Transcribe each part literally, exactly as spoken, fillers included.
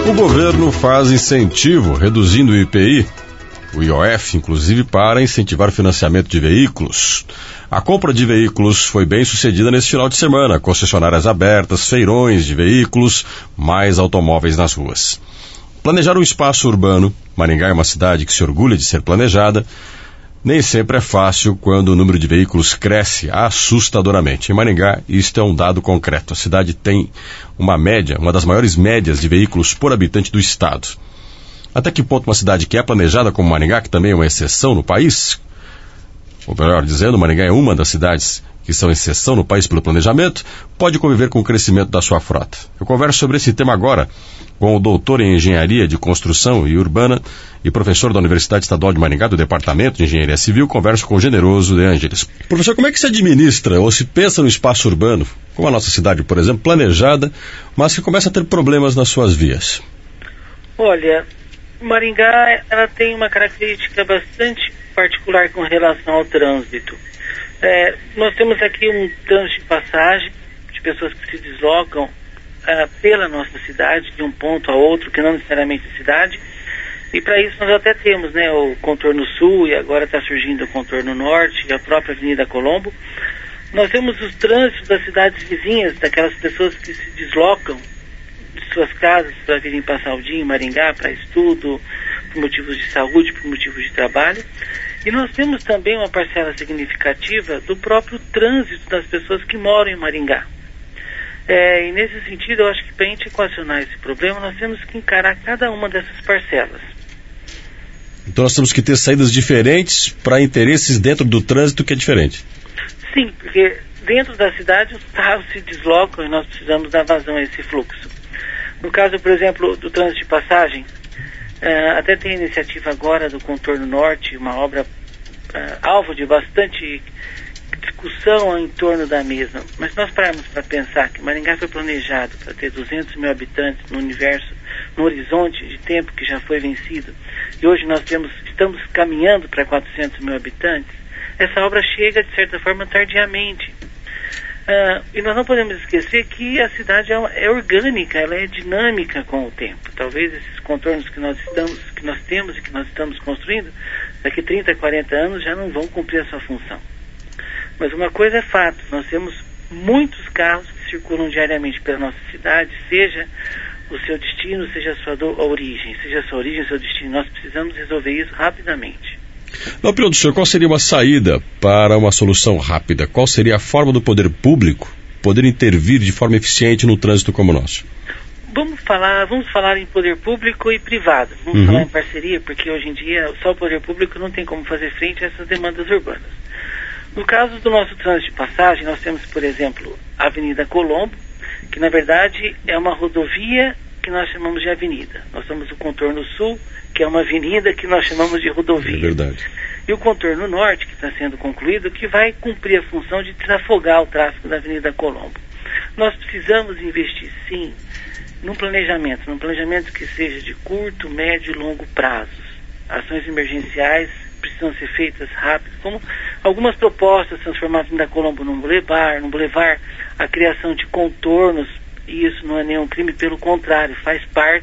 O governo faz incentivo, reduzindo o I P I, o I O F, inclusive, para incentivar o financiamento de veículos. A compra de veículos foi bem sucedida nesse final de semana, concessionárias abertas, feirões de veículos, mais automóveis nas ruas. Planejar um espaço urbano, Maringá é uma cidade que se orgulha de ser planejada, nem sempre é fácil quando o número de veículos cresce assustadoramente. Em Maringá, isto é um dado concreto. A cidade tem uma média, uma das maiores médias de veículos por habitante do estado. Até que ponto uma cidade que é planejada como Maringá, que também é uma exceção no país, ou melhor dizendo, Maringá é uma das cidades que são exceção no país pelo planejamento, pode conviver com o crescimento da sua frota. Eu converso sobre esse tema agora com o doutor em Engenharia de Construção e Urbana e professor da Universidade Estadual de Maringá, do Departamento de Engenharia Civil. Converso com o Generoso de Ângeles. Professor, como é que se administra ou se pensa no espaço urbano, como a nossa cidade, por exemplo, planejada, mas que começa a ter problemas nas suas vias? Olha, Maringá ela tem uma característica bastante particular com relação ao trânsito. É, nós temos aqui um trânsito de passagem de pessoas que se deslocam uh, pela nossa cidade, de um ponto a outro, que não necessariamente é cidade, e para isso nós até temos, né, o contorno sul, e agora está surgindo o contorno norte, e a própria Avenida Colombo. Nós temos os trânsitos das cidades vizinhas, daquelas pessoas que se deslocam de suas casas para virem passar o dia em Maringá, para estudo, por motivos de saúde, por motivos de trabalho. E nós temos também uma parcela significativa do próprio trânsito das pessoas que moram em Maringá. É, e nesse sentido, eu acho que para a gente equacionar esse problema, nós temos que encarar cada uma dessas parcelas. Então nós temos que ter saídas diferentes para interesses dentro do trânsito que é diferente. Sim, porque dentro da cidade os carros se deslocam e nós precisamos dar vazão a esse fluxo. No caso, por exemplo, do trânsito de passagem, Uh, até tem a iniciativa agora do Contorno Norte, uma obra uh, alvo de bastante discussão em torno da mesma. Mas nós paramos para pensar que Maringá foi planejado para ter duzentos mil habitantes no universo, no horizonte de tempo que já foi vencido, e hoje nós temos, estamos caminhando para quatrocentos mil habitantes. Essa obra chega, de certa forma, tardiamente. Uh, e nós não podemos esquecer que a cidade é, é orgânica, ela é dinâmica com o tempo. Talvez esses contornos que nós, estamos, que nós temos e que nós estamos construindo, daqui trinta, quarenta anos já não vão cumprir a sua função. Mas uma coisa é fato, nós temos muitos carros que circulam diariamente pela nossa cidade, seja o seu destino, seja a sua do, a origem, seja a sua origem, o seu destino. Nós precisamos resolver isso rapidamente. Na opinião do senhor, qual seria uma saída para uma solução rápida? Qual seria a forma do poder público poder intervir de forma eficiente no trânsito como o nosso? Vamos falar, vamos falar em poder público e privado. Vamos uhum. falar em parceria, porque hoje em dia só o poder público não tem como fazer frente a essas demandas urbanas. No caso do nosso trânsito de passagem, nós temos, por exemplo, a Avenida Colombo, que na verdade é uma rodovia que nós chamamos de avenida. Nós temos o Contorno Sul, que é uma avenida que nós chamamos de rodovia. É verdade. E o Contorno Norte, que está sendo concluído, que vai cumprir a função de desafogar o tráfego da Avenida Colombo. Nós precisamos investir, sim, num planejamento, num planejamento que seja de curto, médio e longo prazos. Ações emergenciais precisam ser feitas rápido, como algumas propostas, transformar a Avenida Colombo num bulevar, num bulevar, a criação de contornos, e isso não é nenhum crime, pelo contrário, faz parte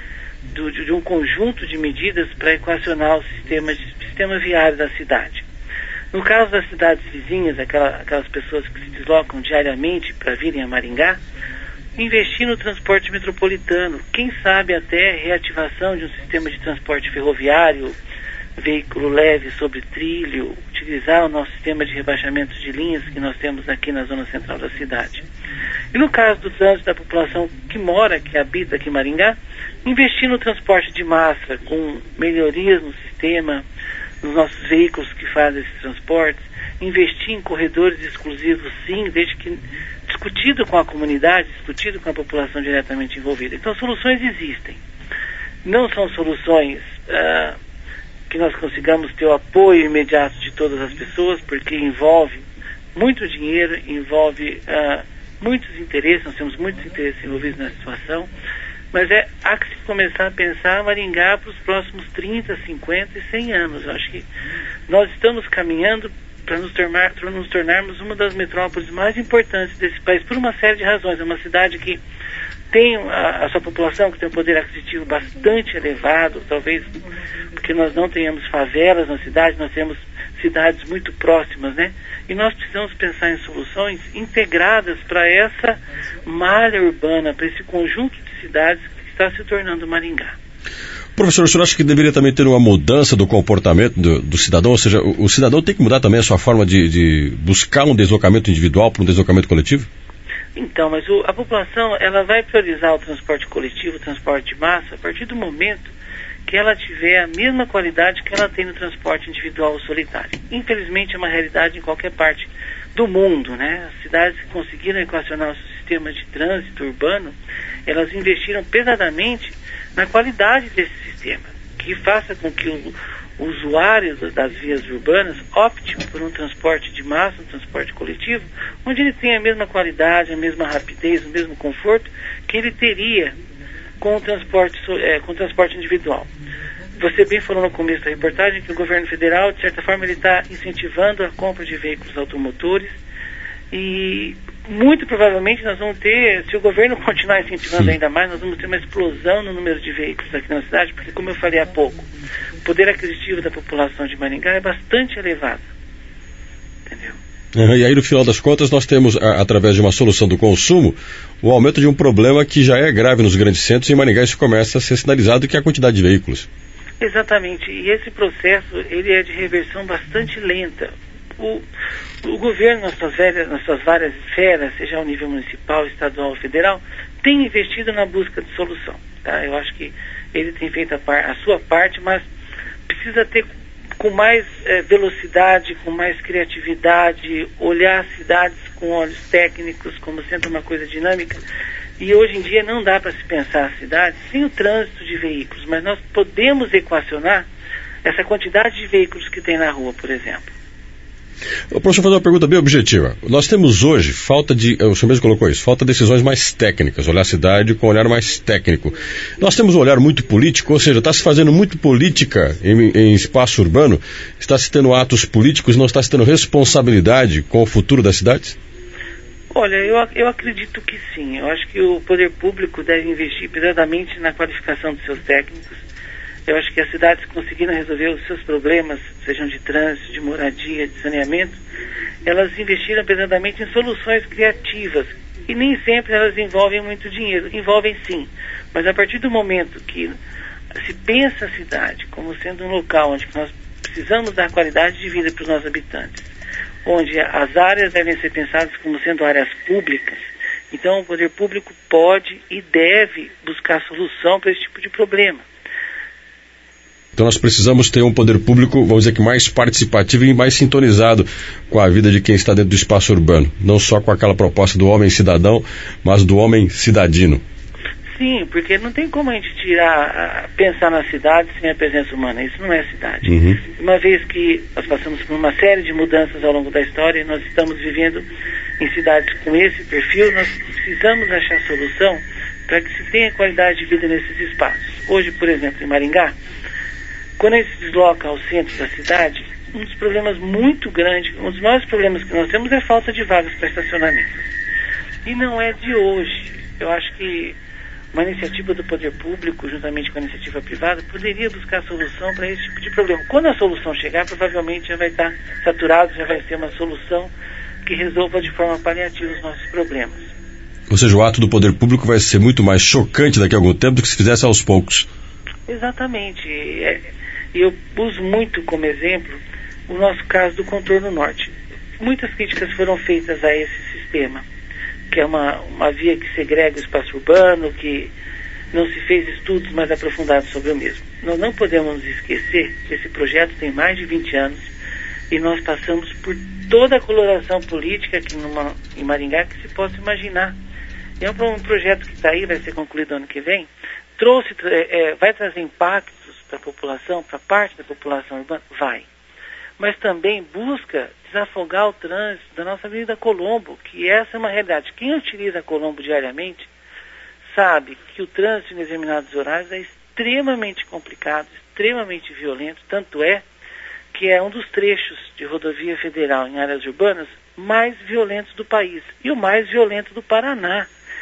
do, de, de um conjunto de medidas para equacionar o sistema, de, sistema viário da cidade. No caso das cidades vizinhas, aquela, aquelas pessoas que se deslocam diariamente para virem a Maringá, investir no transporte metropolitano, quem sabe até reativação de um sistema de transporte ferroviário, veículo leve sobre trilho, utilizar o nosso sistema de rebaixamento de linhas que nós temos aqui na zona central da cidade. E no caso do trânsito da população que mora, que habita aqui em Maringá, investir no transporte de massa, com melhorias no sistema, nos nossos veículos que fazem esses transportes, investir em corredores exclusivos, sim, desde que discutido com a comunidade, discutido com a população diretamente envolvida. Então, soluções existem. Não são soluções uh, que nós consigamos ter o apoio imediato de todas as pessoas, porque envolve muito dinheiro, envolve uh, muitos interesses, nós temos muitos interesses envolvidos na situação, mas é, há que se começar a pensar Maringá para os próximos trinta, cinquenta e cem anos. Eu acho que nós estamos caminhando para nos, tornar, nos tornarmos uma das metrópoles mais importantes desse país, por uma série de razões. É uma cidade que tem a, a sua população que tem um poder aquisitivo bastante elevado, talvez porque nós não tenhamos favelas na cidade, nós temos cidades muito próximas, né? E nós precisamos pensar em soluções integradas para essa malha urbana, para esse conjunto de cidades que está se tornando Maringá. Professor, o senhor acha que deveria também ter uma mudança do comportamento do, do cidadão? Ou seja, o, o cidadão tem que mudar também a sua forma de, de buscar um deslocamento individual para um deslocamento coletivo? Então, mas o, a população ela vai priorizar o transporte coletivo, o transporte de massa, a partir do momento que ela tiver a mesma qualidade que ela tem no transporte individual ou solitário. Infelizmente é uma realidade em qualquer parte do mundo, né? As cidades que conseguiram equacionar o sistema de trânsito urbano, elas investiram pesadamente na qualidade desse sistema, que faça com que o, o usuário das vias urbanas opte por um transporte de massa, um transporte coletivo, onde ele tem a mesma qualidade, a mesma rapidez, o mesmo conforto que ele teria com o transporte, é, com o transporte individual. Você bem falou no começo da reportagem que o governo federal, de certa forma, ele está incentivando a compra de veículos automotores e muito provavelmente nós vamos ter, se o governo continuar incentivando Sim. ainda mais, nós vamos ter uma explosão no número de veículos aqui na cidade, porque, como eu falei há pouco, o poder aquisitivo da população de Maringá é bastante elevado. Entendeu? E aí, no final das contas, nós temos, a, através de uma solução do consumo, o aumento de um problema que já é grave nos grandes centros, e em Maringá isso começa a ser sinalizado, que é a quantidade de veículos. Exatamente, e esse processo ele é de reversão bastante lenta. O, o governo, nas suas, velhas, nas suas várias esferas, seja ao nível municipal, estadual ou federal, tem investido na busca de solução. Tá? Eu acho que ele tem feito a, par, a sua parte, mas precisa ter com mais eh, velocidade, com mais criatividade, olhar as cidades com olhos técnicos, como sendo uma coisa dinâmica. E hoje em dia não dá para se pensar a cidade sem o trânsito de veículos, mas nós podemos equacionar essa quantidade de veículos que tem na rua, por exemplo. Eu posso fazer uma pergunta bem objetiva. Nós temos hoje falta de, o senhor mesmo colocou isso, falta de decisões mais técnicas, olhar a cidade com um olhar mais técnico. Nós temos um olhar muito político, ou seja, está se fazendo muito política em, em espaço urbano, está se tendo atos políticos, não está se tendo responsabilidade com o futuro das cidades? Olha, eu, eu acredito que sim. Eu acho que o poder público deve investir pesadamente na qualificação dos seus técnicos. Eu acho que as cidades conseguindo resolver os seus problemas, sejam de trânsito, de moradia, de saneamento, elas investiram pesadamente em soluções criativas. E nem sempre elas envolvem muito dinheiro. Envolvem sim. Mas a partir do momento que se pensa a cidade como sendo um local onde nós precisamos dar qualidade de vida para os nossos habitantes, onde as áreas devem ser pensadas como sendo áreas públicas, então o poder público pode e deve buscar solução para esse tipo de problema. Então nós precisamos ter um poder público, vamos dizer que mais participativo e mais sintonizado com a vida de quem está dentro do espaço urbano, não só com aquela proposta do homem cidadão, mas do homem cidadino. Sim, porque não tem como a gente tirar, pensar na cidade sem a presença humana. Isso não é cidade. Uhum. Uma vez que nós passamos por uma série de mudanças ao longo da história e nós estamos vivendo em cidades com esse perfil, nós precisamos achar solução para que se tenha qualidade de vida nesses espaços. Hoje, por exemplo, em Maringá, quando a gente se desloca ao centro da cidade, um dos problemas muito grandes, um dos maiores problemas que nós temos é a falta de vagas para estacionamento. E não é de hoje. Eu acho que uma iniciativa do poder público, juntamente com a iniciativa privada, poderia buscar solução para esse tipo de problema. Quando a solução chegar, provavelmente já vai estar saturado, já vai ser uma solução que resolva de forma paliativa os nossos problemas. Ou seja, o ato do poder público vai ser muito mais chocante daqui a algum tempo do que se fizesse aos poucos. Exatamente. E eu uso muito como exemplo o nosso caso do Contorno Norte. Muitas críticas foram feitas a esse sistema, que é uma, uma via que segrega o espaço urbano, que não se fez estudos mais aprofundados sobre o mesmo. Nós não podemos esquecer que esse projeto tem mais de vinte anos e nós passamos por toda a coloração política aqui numa, em Maringá que se possa imaginar. E é um, um projeto que está aí, vai ser concluído ano que vem, trouxe, é, vai trazer impactos para a população, para parte da população urbana? Vai. Mas também busca desafogar o trânsito da nossa Avenida Colombo, que essa é uma realidade. Quem utiliza a Colombo diariamente sabe que o trânsito em determinados horários é extremamente complicado, extremamente violento, tanto é que é um dos trechos de rodovia federal em áreas urbanas mais violentos do país e o mais violento do Paraná.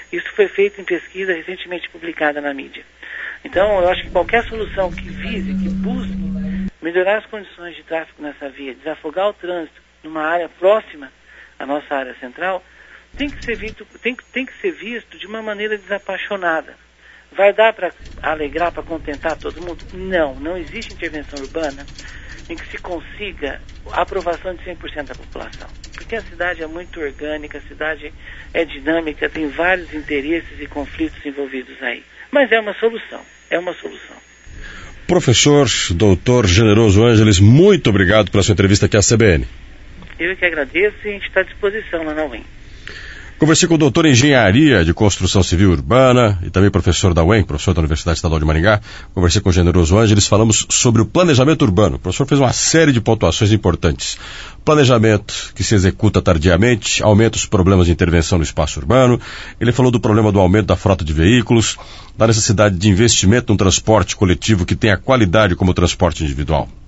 Isso foi feito em pesquisa recentemente publicada na mídia. Então, eu acho que qualquer solução que vise, que busque melhorar as condições de tráfego nessa via, desafogar o trânsito numa área próxima à nossa área central, tem que ser visto, tem, tem que ser visto de uma maneira desapaixonada. Vai dar para alegrar, para contentar todo mundo? Não, não existe intervenção urbana em que se consiga a aprovação de cem por cento da população. Porque a cidade é muito orgânica, a cidade é dinâmica, tem vários interesses e conflitos envolvidos aí. Mas é uma solução, é uma solução. Professor doutor Generoso Ângeles, muito obrigado pela sua entrevista aqui à C B N. Eu que agradeço e a gente está à disposição lá na U E M. Conversei com o doutor em Engenharia de Construção Civil Urbana e também professor da U E M, professor da Universidade Estadual de Maringá. Conversei com o Generoso Ângeles, falamos sobre o planejamento urbano. O professor fez uma série de pontuações importantes. Planejamento que se executa tardiamente, aumenta os problemas de intervenção no espaço urbano. Ele falou do problema do aumento da frota de veículos, da necessidade de investimento no transporte coletivo que tenha qualidade como o transporte individual.